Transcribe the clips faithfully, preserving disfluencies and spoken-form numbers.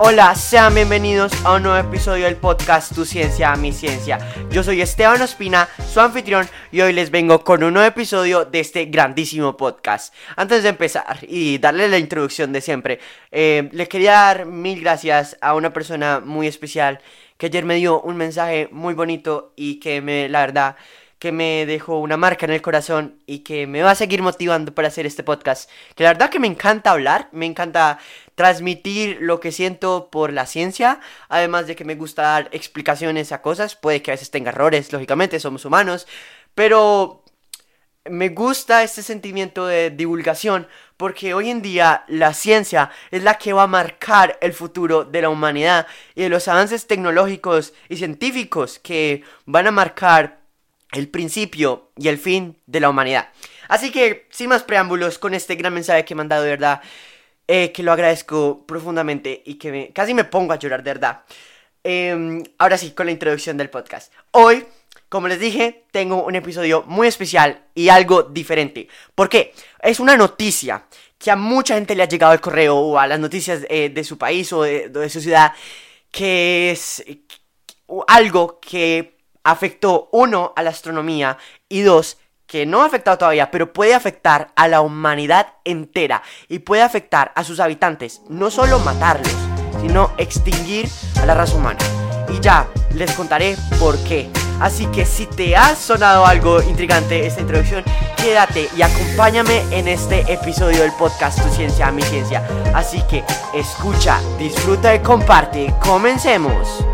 Hola, sean bienvenidos a un nuevo episodio del podcast Tu Ciencia, Mi Ciencia. Yo soy Esteban Ospina, su anfitrión, y hoy les vengo con un nuevo episodio de este grandísimo podcast. Antes de empezar y darle la introducción de siempre, eh, le quería dar mil gracias a una persona muy especial que ayer me dio un mensaje muy bonito y que me, la verdad, que me dejó una marca en el corazón y que me va a seguir motivando para hacer este podcast. Que la verdad que me encanta hablar, me encanta transmitir lo que siento por la ciencia, además de que me gusta dar explicaciones a cosas. Puede que a veces tenga errores, lógicamente, somos humanos, pero me gusta este sentimiento de divulgación porque hoy en día la ciencia es la que va a marcar el futuro de la humanidad y de los avances tecnológicos y científicos que van a marcar el principio y el fin de la humanidad. Así que, sin más preámbulos, con este gran mensaje que me han dado de verdad, eh, que lo agradezco profundamente y que me, casi me pongo a llorar de verdad. Eh, ahora sí, con la introducción del podcast. Hoy, como les dije, tengo un episodio muy especial y algo diferente. ¿Por qué? Es una noticia que a mucha gente le ha llegado al correo o a las noticias eh, de su país o de, de su ciudad, que es algo que afectó, uno, a la astronomía y dos, que no ha afectado todavía, pero puede afectar a la humanidad entera y puede afectar a sus habitantes, no solo matarlos, sino extinguir a la raza humana. Y ya, les contaré por qué. Así que si te ha sonado algo intrigante esta introducción, quédate y acompáñame en este episodio del podcast Tu Ciencia, Mi Ciencia. Así que escucha, disfruta y comparte. ¡Comencemos!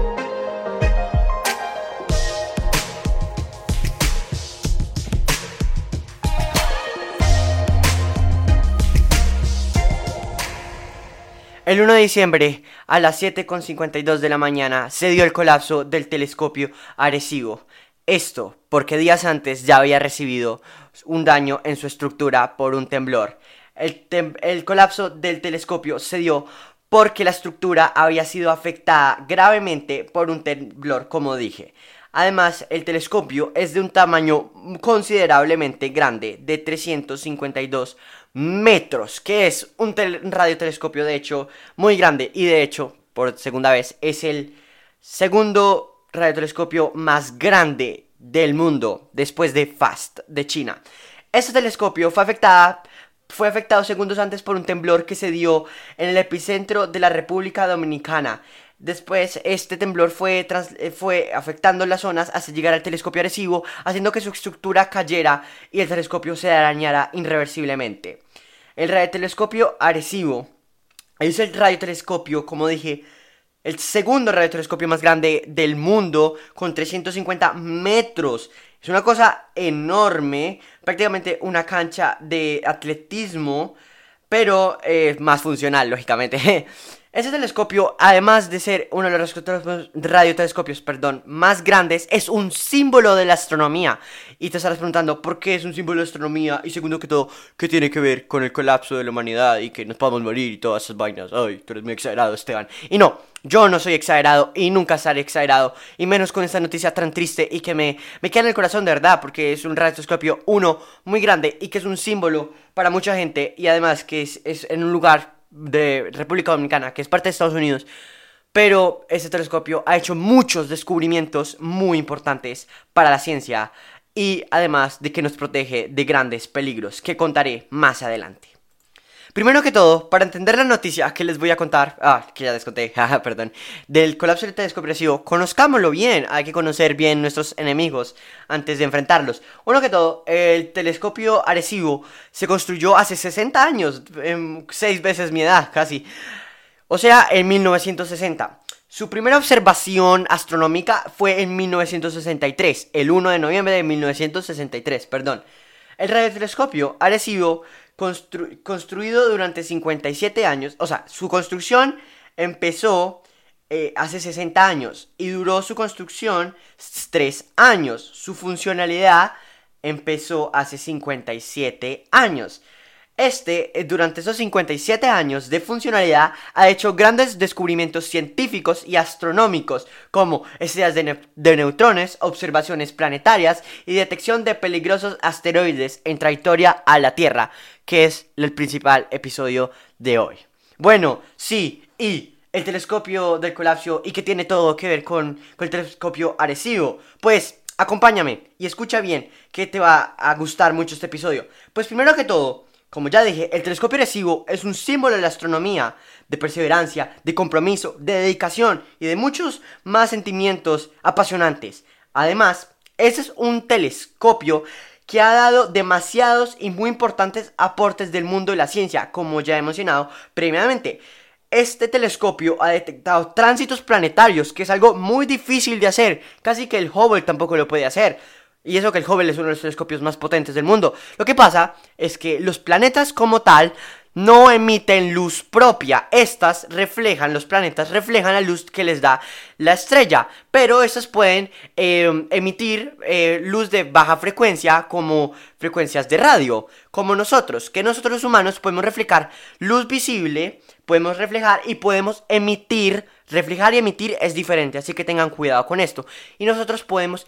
El uno de diciembre, a las siete con cincuenta y dos de la mañana, se dio el colapso del telescopio Arecibo. Esto porque días antes ya había recibido un daño en su estructura por un temblor. El, tem- el colapso del telescopio se dio porque la estructura había sido afectada gravemente por un temblor, como dije. Además, el telescopio es de un tamaño considerablemente grande, de trescientos cincuenta y dos metros, que es un, tel- un radiotelescopio de hecho muy grande, y de hecho, por segunda vez, es el segundo radiotelescopio más grande del mundo, después de FAST, de China. Este telescopio fue afectada Fue afectado segundos antes por un temblor que se dio en el epicentro de la República Dominicana. Después, este temblor fue, trans, eh, fue afectando las zonas hasta llegar al telescopio Arecibo, haciendo que su estructura cayera y el telescopio se dañara irreversiblemente. El radiotelescopio Arecibo es el radiotelescopio, como dije, el segundo radiotelescopio más grande del mundo, con trescientos cincuenta metros. Es una cosa enorme, prácticamente una cancha de atletismo, pero eh, más funcional, lógicamente. Este telescopio, además de ser uno de los radiotelescopios, radiotelescopios perdón, más grandes, es un símbolo de la astronomía. Y te estarás preguntando, ¿por qué es un símbolo de astronomía? Y segundo que todo, ¿qué tiene que ver con el colapso de la humanidad y que nos podamos morir y todas esas vainas? Ay, tú eres muy exagerado, Esteban. Y no, yo no soy exagerado y nunca estaré exagerado, y menos con esta noticia tan triste y que me, me queda en el corazón de verdad, porque es un radiotelescopio, uno, muy grande y que es un símbolo para mucha gente, y además que es, es en un lugar de República Dominicana, que es parte de Estados Unidos. Pero este telescopio ha hecho muchos descubrimientos muy importantes para la ciencia, y además de que nos protege de grandes peligros que contaré más adelante. Primero que todo, para entender la noticia que les voy a contar, ah, que ya les conté, jaja, perdón, del colapso del telescopio Arecibo, conozcámoslo bien. Hay que conocer bien nuestros enemigos antes de enfrentarlos. Uno que todo, el telescopio Arecibo se construyó hace sesenta años, eh, seis veces mi edad, casi. O sea, en mil novecientos sesenta. Su primera observación astronómica fue en mil novecientos sesenta y tres, el uno de noviembre de mil novecientos sesenta y tres, perdón. El radiotelescopio Arecibo, constru- construido durante cincuenta y siete años, o sea, su construcción empezó eh, hace sesenta años y duró su construcción tres años. Su funcionalidad empezó hace cincuenta y siete años. Este, eh, durante esos cincuenta y siete años de funcionalidad, ha hecho grandes descubrimientos científicos y astronómicos, como estrellas de, ne- de neutrones, observaciones planetarias y detección de peligrosos asteroides en trayectoria a la Tierra, que es el principal episodio de hoy. Bueno, sí, y el telescopio del colapso y que tiene todo que ver con, con el telescopio Arecibo? Pues acompáñame y escucha bien, que te va a gustar mucho este episodio. Pues primero que todo, como ya dije, el telescopio Arecibo es un símbolo de la astronomía, de perseverancia, de compromiso, de dedicación y de muchos más sentimientos apasionantes. Además, ese es un telescopio que ha dado demasiados y muy importantes aportes del mundo de la ciencia, como ya he mencionado previamente. Este telescopio ha detectado tránsitos planetarios, que es algo muy difícil de hacer, casi que el Hubble tampoco lo puede hacer. Y eso que el Hubble es uno de los telescopios más potentes del mundo. Lo que pasa es que los planetas como tal no emiten luz propia. Estas reflejan, los planetas reflejan la luz que les da la estrella. Pero estas pueden eh, emitir eh, luz de baja frecuencia, como frecuencias de radio, como nosotros. Que nosotros los humanos podemos reflejar luz visible, podemos reflejar y podemos emitir. Reflejar y emitir es diferente, así que tengan cuidado con esto. Y nosotros podemos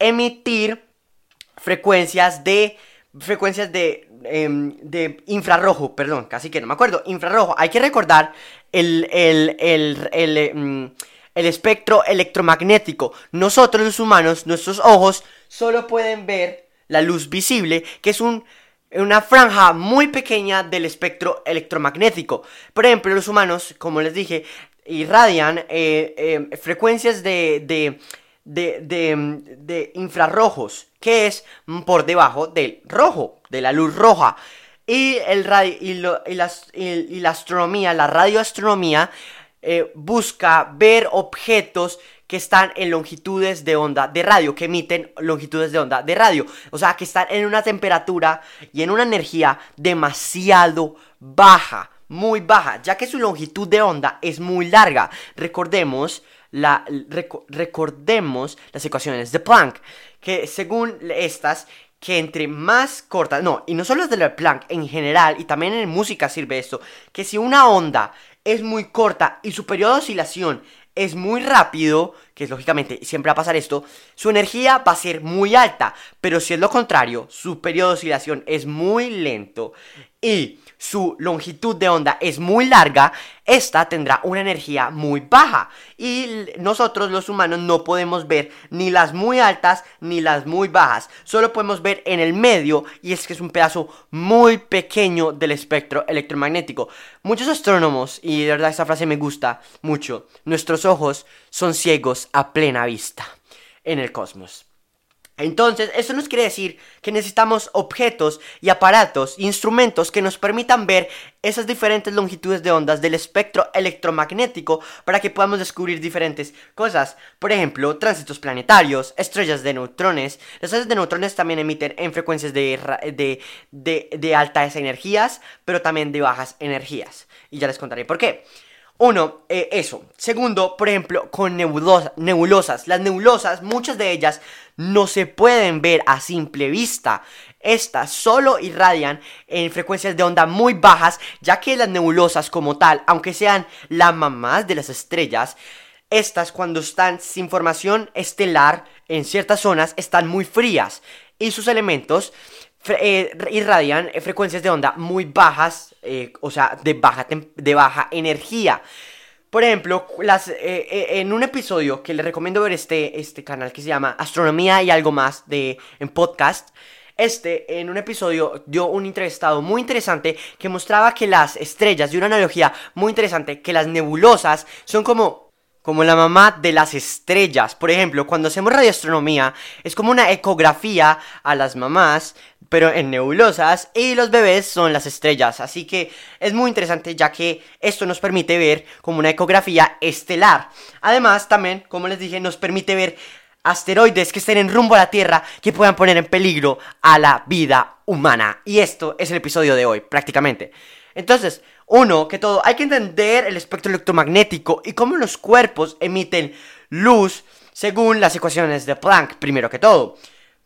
emitir frecuencias de... Frecuencias de, eh, de infrarrojo, perdón, casi que no me acuerdo. Infrarrojo, hay que recordar el, el, el, el, el, mm, el espectro electromagnético. Nosotros los humanos, nuestros ojos solo pueden ver la luz visible, que es un... una franja muy pequeña del espectro electromagnético. Por ejemplo, los humanos, como les dije, irradian eh, eh, frecuencias de, de, de, de, de infrarrojos, que es por debajo del rojo, de la luz roja. Y, el radio, y, lo, y, las, y, y la astronomía, la radioastronomía, eh, busca ver objetos que están en longitudes de onda de radio, que emiten longitudes de onda de radio. O sea, que están en una temperatura y en una energía demasiado baja, muy baja, ya que su longitud de onda es muy larga. Recordemos, la, rec- recordemos las ecuaciones de Planck, que según estas, que entre más cortas, no, y no solo de la Planck, en general, y también en música sirve esto, que si una onda es muy corta y su periodo de oscilación es muy rápido, que es lógicamente siempre va a pasar esto, su energía va a ser muy alta. Pero si es lo contrario, su periodo de oscilación es muy lento y su longitud de onda es muy larga, esta tendrá una energía muy baja. Y nosotros los humanos no podemos ver ni las muy altas ni las muy bajas. Solo podemos ver en el medio, y es que es un pedazo muy pequeño del espectro electromagnético. Muchos astrónomos, y de verdad esta frase me gusta mucho, nuestros ojos son ciegos a plena vista en el cosmos. Entonces, eso nos quiere decir que necesitamos objetos y aparatos, instrumentos que nos permitan ver esas diferentes longitudes de ondas del espectro electromagnético para que podamos descubrir diferentes cosas. Por ejemplo, tránsitos planetarios, estrellas de neutrones. Las estrellas de neutrones también emiten en frecuencias de, de, de, de altas energías, pero también de bajas energías. Y ya les contaré por qué. Uno, eh, eso. Segundo, por ejemplo, con nebulosa, nebulosas. Las nebulosas, muchas de ellas no se pueden ver a simple vista. Estas solo irradian en frecuencias de onda muy bajas, ya que las nebulosas como tal, aunque sean las mamás de las estrellas, estas cuando están sin formación estelar en ciertas zonas están muy frías y sus elementos Eh, irradian eh, frecuencias de onda muy bajas, eh, o sea, de baja, de baja energía. Por ejemplo, las, eh, eh, en un episodio que les recomiendo ver este, este canal que se llama Astronomía y algo más de, en podcast. Este, en un episodio, dio un entrevistado muy interesante que mostraba que las estrellas, de una analogía muy interesante, que las nebulosas son como... como la mamá de las estrellas. Por ejemplo, cuando hacemos radioastronomía, es como una ecografía a las mamás, pero en nebulosas, y los bebés son las estrellas. Así que es muy interesante, ya que esto nos permite ver como una ecografía estelar. Además, también, como les dije, nos permite ver asteroides que estén en rumbo a la Tierra, que puedan poner en peligro a la vida humana. Y esto es el episodio de hoy, prácticamente. Entonces, uno, que todo, hay que entender el espectro electromagnético y cómo los cuerpos emiten luz según las ecuaciones de Planck, primero que todo.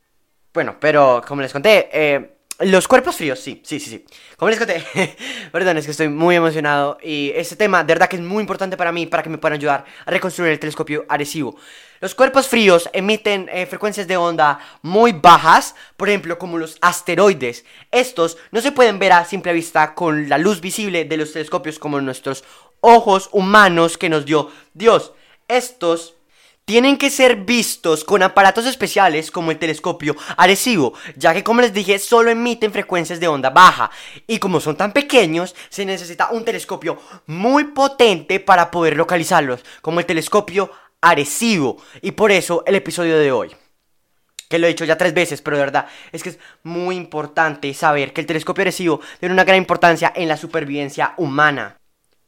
Bueno, pero como les conté, eh, los cuerpos fríos, sí, sí, sí, sí. Como les conté, perdón, es que estoy muy emocionado y este tema de verdad que es muy importante para mí, para que me puedan ayudar a reconstruir el telescopio Arecibo. Los cuerpos fríos emiten eh, frecuencias de onda muy bajas, por ejemplo, como los asteroides. Estos no se pueden ver a simple vista con la luz visible de los telescopios como nuestros ojos humanos que nos dio Dios. Estos tienen que ser vistos con aparatos especiales como el telescopio Arecibo, ya que, como les dije, solo emiten frecuencias de onda baja. Y como son tan pequeños, se necesita un telescopio muy potente para poder localizarlos, como el telescopio Arecibo. Y por eso el episodio de hoy, que lo he dicho ya tres veces, pero de verdad es que es muy importante saber que el telescopio Arecibo tiene una gran importancia en la supervivencia humana.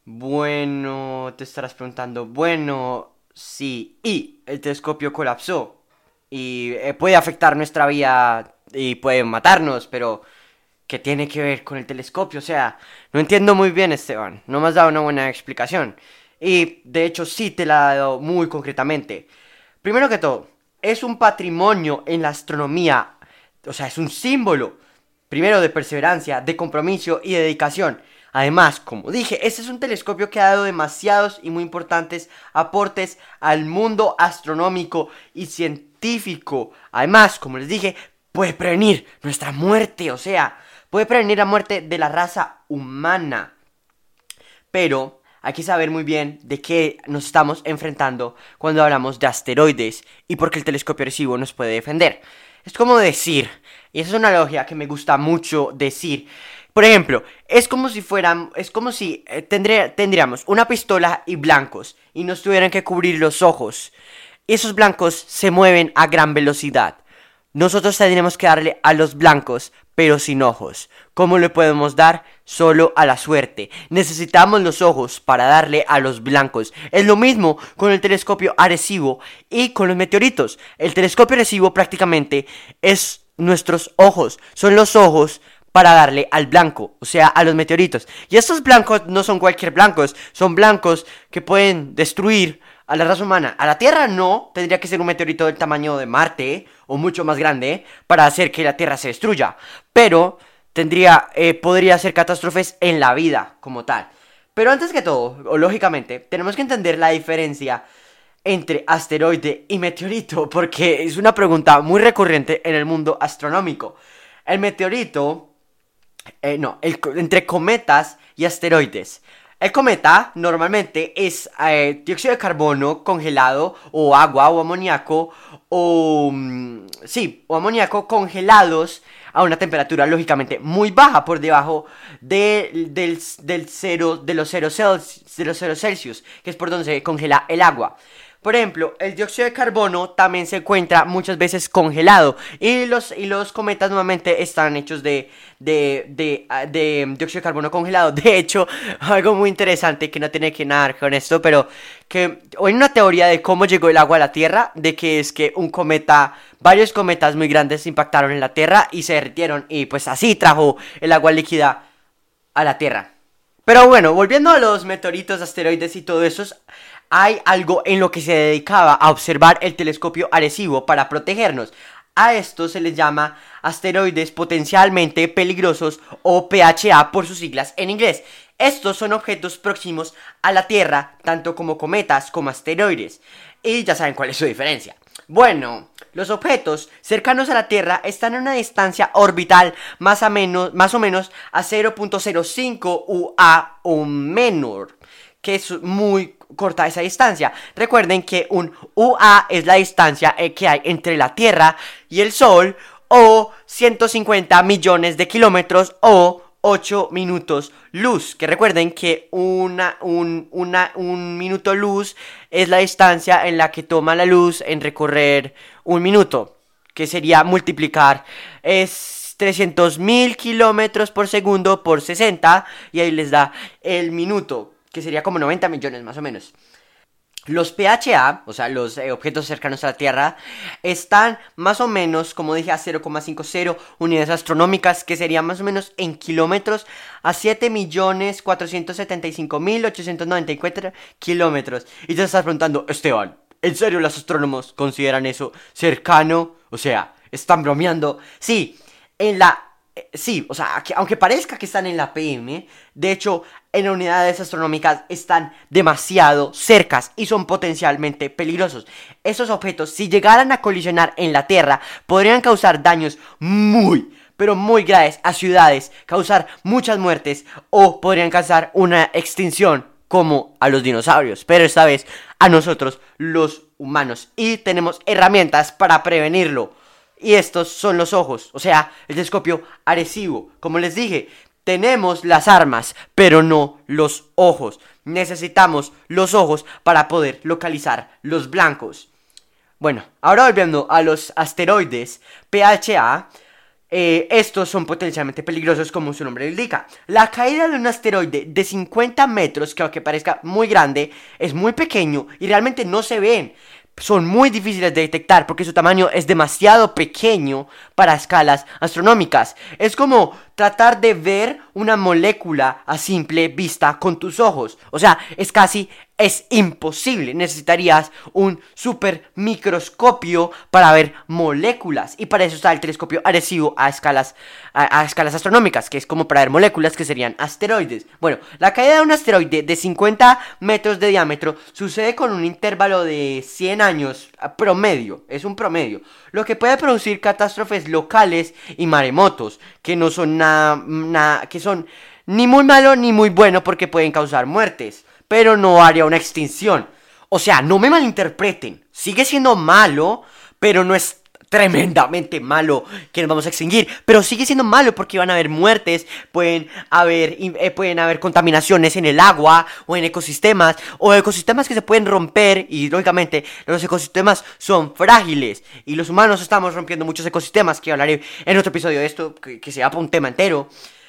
Bueno, te estarás preguntando, bueno, sí, y el telescopio colapsó y eh, puede afectar nuestra vida y puede matarnos, pero ¿qué tiene que ver con el telescopio? O sea, no entiendo muy bien, Esteban, no me has dado una buena explicación. Y de hecho sí te la he dado muy concretamente. Primero que todo, es un patrimonio en la astronomía, o sea, es un símbolo, primero de perseverancia, de compromiso y de dedicación. Además, como dije, este es un telescopio que ha dado demasiados y muy importantes aportes al mundo astronómico y científico. Además, como les dije, puede prevenir nuestra muerte, o sea, puede prevenir la muerte de la raza humana. Pero hay que saber muy bien de qué nos estamos enfrentando cuando hablamos de asteroides y por qué el telescopio Arecibo nos puede defender. Es como decir, y esa es una analogía que me gusta mucho decir. Por ejemplo, es como si fueran, es como si eh, tendría, tendríamos una pistola y blancos y nos tuvieran que cubrir los ojos. Esos blancos se mueven a gran velocidad. Nosotros tendremos que darle a los blancos, pero sin ojos. ¿Cómo le podemos dar? Solo a la suerte. Necesitamos los ojos para darle a los blancos. Es lo mismo con el telescopio Arecibo y con los meteoritos. El telescopio Arecibo prácticamente es nuestros ojos. Son los ojos para darle al blanco, o sea, a los meteoritos. Y estos blancos no son cualquier blancos, son blancos que pueden destruir a la raza humana. A la Tierra no, tendría que ser un meteorito del tamaño de Marte, o mucho más grande, para hacer que la Tierra se destruya. Pero tendría, eh, podría ser catástrofes en la vida, como tal. Pero antes que todo, o lógicamente, tenemos que entender la diferencia entre asteroide y meteorito, porque es una pregunta muy recurrente en el mundo astronómico. El meteorito... Eh, no, el, entre cometas y asteroides. El cometa normalmente es eh, dióxido de carbono congelado o agua o amoníaco o... Mm, sí, o amoníaco congelados a una temperatura lógicamente muy baja por debajo de, del, del cero, de los cero Celsius, de los cero Celsius, que es por donde se congela el agua. Por ejemplo, el dióxido de carbono también se encuentra muchas veces congelado. Y los, y los cometas nuevamente están hechos de, de, de, de, de dióxido de carbono congelado. De hecho, algo muy interesante que no tiene que nada con esto, pero que hay una teoría de cómo llegó el agua a la Tierra, de que es que un cometa, varios cometas muy grandes impactaron en la Tierra y se derritieron. Y pues así trajo el agua líquida a la Tierra. Pero bueno, volviendo a los meteoritos, asteroides y todo eso, hay algo en lo que se dedicaba a observar el telescopio Arecibo para protegernos. A esto se les llama asteroides potencialmente peligrosos o P H A por sus siglas en inglés. Estos son objetos próximos a la Tierra, tanto como cometas como asteroides. Y ya saben cuál es su diferencia. Bueno, los objetos cercanos a la Tierra están a una distancia orbital más, a menos, más o menos a cero punto cero cinco U A o menor, que es muy corta esa distancia. Recuerden que un U A es la distancia que hay entre la Tierra y el Sol, o ciento cincuenta millones de kilómetros, o ocho minutos luz. Que recuerden que una, un, una, un minuto luz es la distancia en la que toma la luz en recorrer un minuto, que sería multiplicar es trescientos mil kilómetros por segundo por sesenta, y ahí les da el minuto, que sería como noventa millones más o menos. Los P H A, o sea, los eh, objetos cercanos a la Tierra, están más o menos, como dije, a cero coma cincuenta unidades astronómicas, que serían más o menos en kilómetros, a siete millones cuatrocientos setenta y cinco mil ochocientos noventa y cuatro kilómetros. Y te estás preguntando, Esteban, ¿en serio los astrónomos consideran eso cercano? O sea, ¿están bromeando? Sí, en la... Sí, o sea, que, aunque parezca que están en la P M, de hecho, en unidades astronómicas están demasiado cercas y son potencialmente peligrosos. Esos objetos, si llegaran a colisionar en la Tierra, podrían causar daños muy, pero muy graves a ciudades, causar muchas muertes o podrían causar una extinción como a los dinosaurios, pero esta vez a nosotros los humanos, y tenemos herramientas para prevenirlo. Y estos son los ojos, o sea, el telescopio Arecibo. Como les dije, tenemos las armas, pero no los ojos. Necesitamos los ojos para poder localizar los blancos. Bueno, ahora volviendo a los asteroides P H A, eh, estos son potencialmente peligrosos como su nombre indica. La caída de un asteroide de cincuenta metros, que aunque parezca muy grande, es muy pequeño y realmente no se ven. Son muy difíciles de detectar porque su tamaño es demasiado pequeño para escalas astronómicas. Es como tratar de ver una molécula a simple vista con tus ojos. O sea, es casi, es imposible. Necesitarías un super microscopio para ver moléculas. Y para eso está el telescopio Arecibo a escalas, a, a escalas astronómicas, que es como para ver moléculas que serían asteroides. Bueno, la caída de un asteroide de cincuenta metros de diámetro sucede con un intervalo de cien años promedio. Es un promedio. Lo que puede producir catástrofes locales y maremotos, que no son nada, nada, que son ni muy malo ni muy bueno porque pueden causar muertes, pero no haría una extinción. O sea, no me malinterpreten, sigue siendo malo, pero no es tremendamente malo que nos vamos a extinguir, pero sigue siendo malo porque van a haber muertes, pueden haber, eh, pueden haber contaminaciones en el agua o en ecosistemas, o ecosistemas que se pueden romper, y lógicamente los ecosistemas son frágiles, y los humanos estamos rompiendo muchos ecosistemas, que hablaré en otro episodio de esto, que, que se da para un tema entero,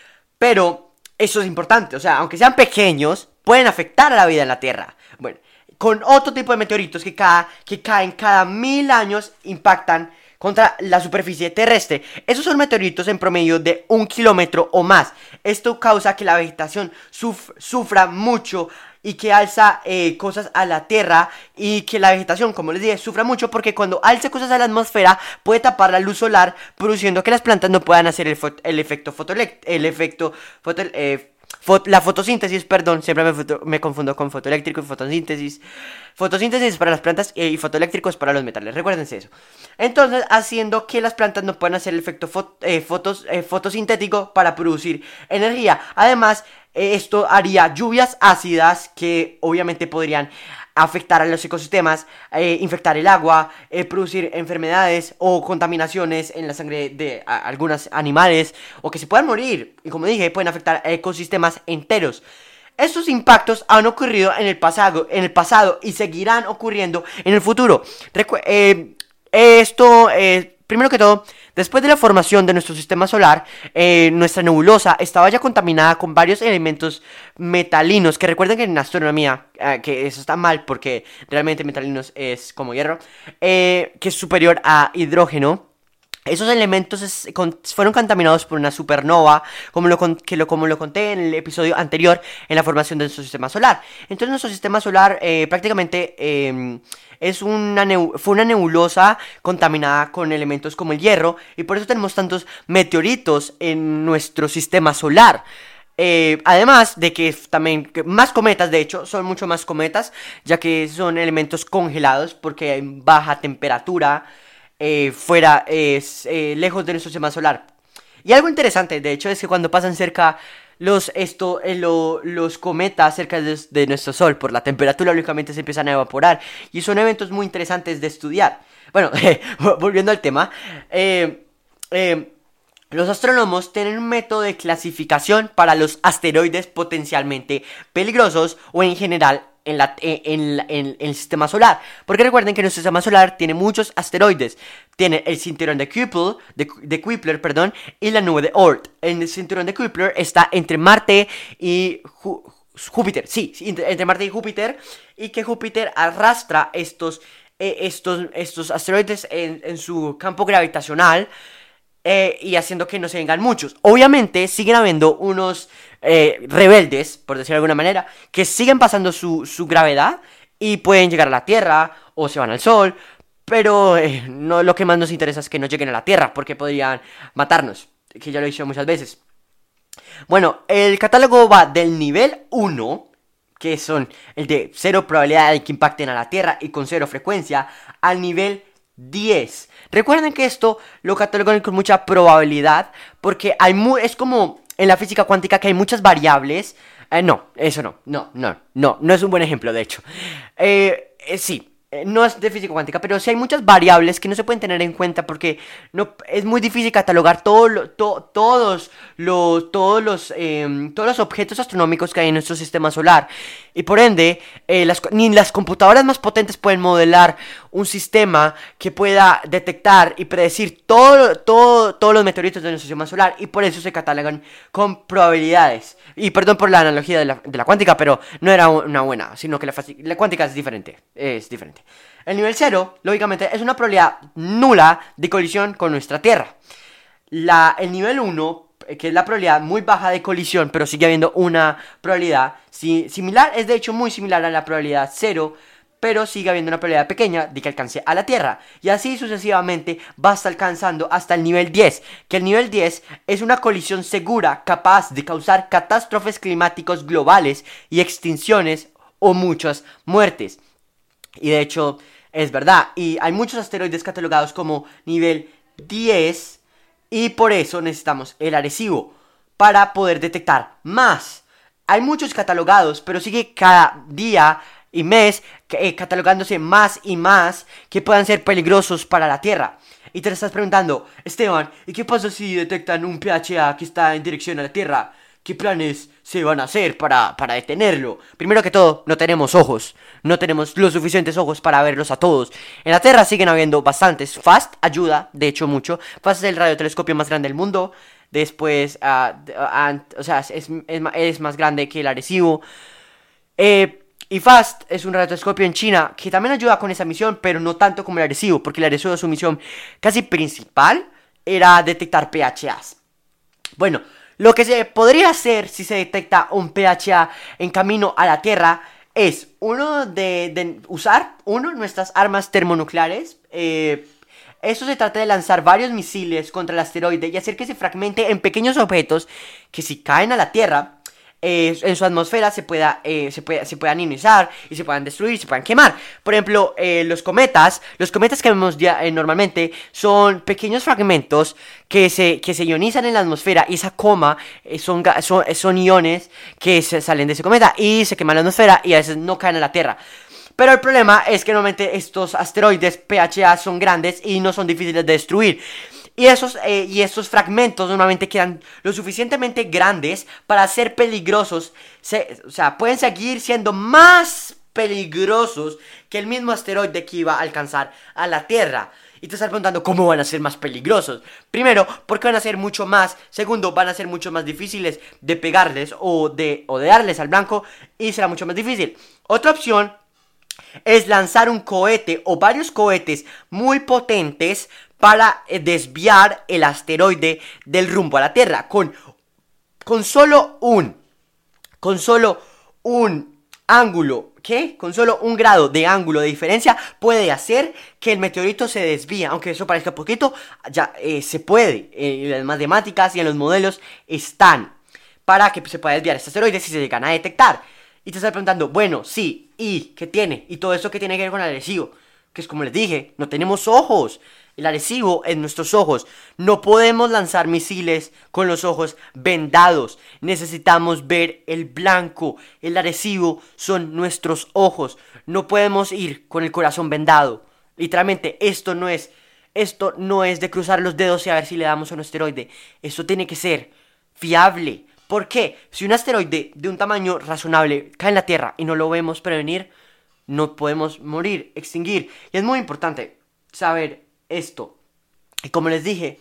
pero eso es importante, o sea, aunque sean pequeños, pueden afectar a la vida en la Tierra. Bueno, con otro tipo de meteoritos que, cada, que caen cada mil años, impactan contra la superficie terrestre. Esos son meteoritos en promedio de un kilómetro o más. Esto causa que la vegetación suf sufra mucho y que alza eh, cosas a la Tierra, y que la vegetación, como les dije, sufra mucho porque cuando alce cosas a la atmósfera puede tapar la luz solar, produciendo que las plantas no puedan hacer el, el efecto fotoelect el efecto foto eh, Fot la fotosíntesis, perdón, siempre me, me confundo con fotoeléctrico y fotosíntesis. Fotosíntesis es para las plantas y fotoeléctrico es para los metales, recuérdense eso. Entonces, haciendo que las plantas no puedan hacer el efecto fot eh, fotos eh, fotosintético para producir energía. Además, eh, esto haría lluvias ácidas que obviamente podrían afectar a los ecosistemas, eh, infectar el agua, eh, producir enfermedades o contaminaciones en la sangre de a, algunos animales, o que se puedan morir, y como dije, pueden afectar a ecosistemas enteros. Estos impactos han ocurrido en el pasado, en el pasado y seguirán ocurriendo en el futuro. Recu eh, esto, eh, primero que todo, después de la formación de nuestro sistema solar, eh, nuestra nebulosa estaba ya contaminada con varios elementos metalinos, que recuerden que en astronomía, eh, que eso está mal porque realmente metalinos es como hierro, eh, que es superior a hidrógeno. Esos elementos es, con, fueron contaminados por una supernova, como lo, con, que lo, como lo conté en el episodio anterior, en la formación de nuestro sistema solar. Entonces nuestro sistema solar eh, prácticamente eh, es una fue una nebulosa contaminada con elementos como el hierro, y por eso tenemos tantos meteoritos en nuestro sistema solar. Eh, además de que también que más cometas, de hecho, son mucho más cometas, ya que son elementos congelados porque hay baja temperatura. Eh, fuera, eh, eh, lejos de nuestro sistema solar. Y algo interesante, de hecho, es que cuando pasan cerca los, esto, eh, lo, los cometas cerca de, de nuestro Sol, por la temperatura, lógicamente se empiezan a evaporar. Y son eventos muy interesantes de estudiar. Bueno, eh, volviendo al tema, eh, eh, los astrónomos tienen un método de clasificación para los asteroides potencialmente peligrosos, o en general En, la, en, en, en el sistema solar. Porque recuerden que nuestro sistema solar tiene muchos asteroides. Tiene el cinturón de Kuiper, de, de Kuiper, perdón, y la nube de Oort. En el cinturón de Kuiper está entre Marte y Ju Júpiter. Sí, sí, entre, entre Marte y Júpiter. Y que Júpiter arrastra estos, eh, estos, estos asteroides en, en su campo gravitacional. Eh, y haciendo que no se vengan muchos. Obviamente siguen habiendo unos eh, rebeldes, por decirlo de alguna manera, que siguen pasando su, su gravedad y pueden llegar a la Tierra o se van al Sol. Pero eh, no, lo que más nos interesa es que no lleguen a la Tierra, porque podrían matarnos, que ya lo he dicho muchas veces. Bueno, el catálogo va del nivel uno, que son el de cero probabilidad de que impacten a la Tierra y con cero frecuencia, al nivel diez. Recuerden que esto lo catalogan con mucha probabilidad, porque hay mu es como en la física cuántica, que hay muchas variables Eh, no, eso no, no, no, no, no es un buen ejemplo, de hecho. Eh, eh, sí. eh, No es de física cuántica, pero sí hay muchas variables que no se pueden tener en cuenta porque no, es muy difícil catalogar todo lo- to- todos los, todos los, em, todos los objetos astronómicos que hay en nuestro sistema solar. Y por ende, eh, las co- ni las computadoras más potentes pueden modelar un sistema que pueda detectar y predecir todo, todo, todos los meteoritos de nuestro sistema solar. Y por eso se catalogan con probabilidades. Y perdón por la analogía de la, de la cuántica, pero no era una buena, sino que la, faci- la cuántica es diferente. Es diferente. El nivel cero, lógicamente, es una probabilidad nula de colisión con nuestra Tierra. La, el nivel uno, que es la probabilidad muy baja de colisión, pero sigue habiendo una probabilidad si- similar, es de hecho muy similar a la probabilidad cero, pero sigue habiendo una probabilidad pequeña de que alcance a la Tierra. Y así sucesivamente va hasta alcanzando hasta el nivel diez, que el nivel diez es una colisión segura capaz de causar catástrofes climáticos globales y extinciones o muchas muertes. Y de hecho, es verdad. Y hay muchos asteroides catalogados como nivel diez. Y por eso necesitamos el Arecibo para poder detectar más. Hay muchos catalogados, pero sigue cada día y mes eh, catalogándose más y más que puedan ser peligrosos para la Tierra. Y te estás preguntando, Esteban, ¿y qué pasa si detectan un P H A que está en dirección a la Tierra? ¿Qué planes se van a hacer para, para detenerlo? Primero que todo, no tenemos ojos. No tenemos los suficientes ojos para verlos a todos. En la Tierra siguen habiendo bastantes. FAST ayuda, de hecho, mucho. FAST es el radiotelescopio más grande del mundo. Después, uh, uh, uh, o sea, es, es, es más grande que el Arecibo. Eh, y FAST es un radiotelescopio en China que también ayuda con esa misión, pero no tanto como el Arecibo, porque el Arecibo, su misión casi principal era detectar P H As. Bueno, lo que se podría hacer si se detecta un P H A en camino a la Tierra es uno de, de usar uno nuestras armas termonucleares. Eh, eso se trata de lanzar varios misiles contra el asteroide y hacer que se fragmente en pequeños objetos que si caen a la Tierra eh, en su atmósfera se pueda eh, se, pueda, se puedan ionizar y se puedan destruir, se puedan quemar. Por ejemplo, eh, los cometas, los cometas que vemos ya, eh, normalmente son pequeños fragmentos que se, que se ionizan en la atmosfera y esa coma eh, son, son, son iones que se salen de ese cometa y se queman en la atmosfera y a veces no caen a la Tierra. Pero el problema es que normalmente estos asteroides P H A son grandes y no son difíciles de destruir. Y esos, eh, y estos fragmentos normalmente quedan lo suficientemente grandes para ser peligrosos. Se, o sea, pueden seguir siendo más peligrosos que el mismo asteroide que iba a alcanzar a la Tierra. Y te estás preguntando cómo van a ser más peligrosos. Primero, porque van a ser mucho más. Segundo, van a ser mucho más difíciles de pegarles o de, o de darles al blanco. Y será mucho más difícil. Otra opción es lanzar un cohete o varios cohetes muy potentes para eh, desviar el asteroide del rumbo a la Tierra. Con, con solo un, con solo un ángulo, ¿qué? Con solo un grado de ángulo de diferencia puede hacer que el meteorito se desvíe. Aunque eso parezca poquito, ya eh, se puede. Eh, en las matemáticas y en los modelos están para que se pueda desviar este asteroide si se llegan a detectar. Y te estás preguntando, bueno, sí, ¿y qué tiene? Y todo eso que tiene que ver con el Arecibo. Que es como les dije, no tenemos ojos. El Arecibo es nuestros ojos. No podemos lanzar misiles con los ojos vendados. Necesitamos ver el blanco. El Arecibo son nuestros ojos. No podemos ir con el corazón vendado. Literalmente, esto no es, esto no es de cruzar los dedos y a ver si le damos a un asteroide. Esto tiene que ser fiable. ¿Por qué? Si un asteroide de un tamaño razonable cae en la Tierra y no lo vemos prevenir, no podemos morir, extinguir. Y es muy importante saber esto. Y como les dije,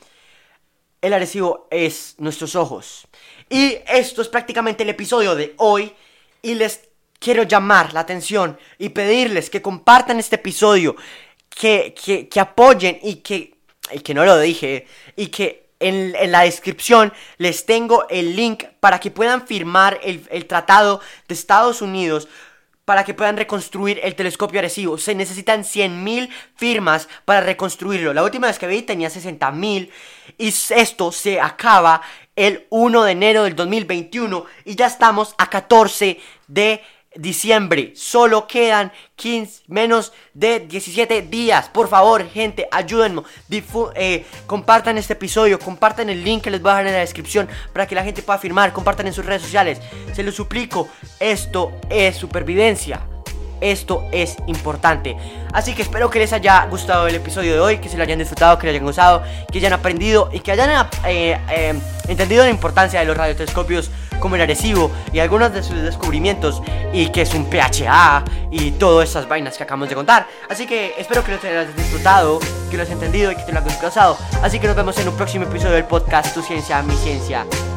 el Arecibo es nuestros ojos. Y esto es prácticamente el episodio de hoy. Y les quiero llamar la atención y pedirles que compartan este episodio, que, que, que apoyen y que, y que no lo dije, y que En, en la descripción les tengo el link para que puedan firmar el, el tratado de Estados Unidos, para que puedan reconstruir el telescopio Arecibo. Se necesitan cien mil firmas para reconstruirlo. La última vez que vi tenía sesenta mil. Y esto se acaba el uno de enero del dos mil veintiuno. Y ya estamos a catorce de diciembre. Solo quedan quince, menos de diecisiete días. Por favor, gente, ayúdenme. Difu- eh, compartan este episodio, compartan el link que les voy a dejar en la descripción para que la gente pueda firmar. Compartan en sus redes sociales. Se los suplico. Esto es supervivencia. Esto es importante. Así que espero que les haya gustado el episodio de hoy, que se lo hayan disfrutado, que lo hayan gozado, que hayan aprendido y que hayan eh, eh, entendido la importancia de los radiotelescopios como el Arecibo y algunos de sus descubrimientos, y que es un P H A y todas esas vainas que acabamos de contar. Así que espero que lo hayas disfrutado, que lo hayas entendido y que te lo hayas gozado. Así que nos vemos en un próximo episodio del podcast Tu Ciencia, Mi Ciencia.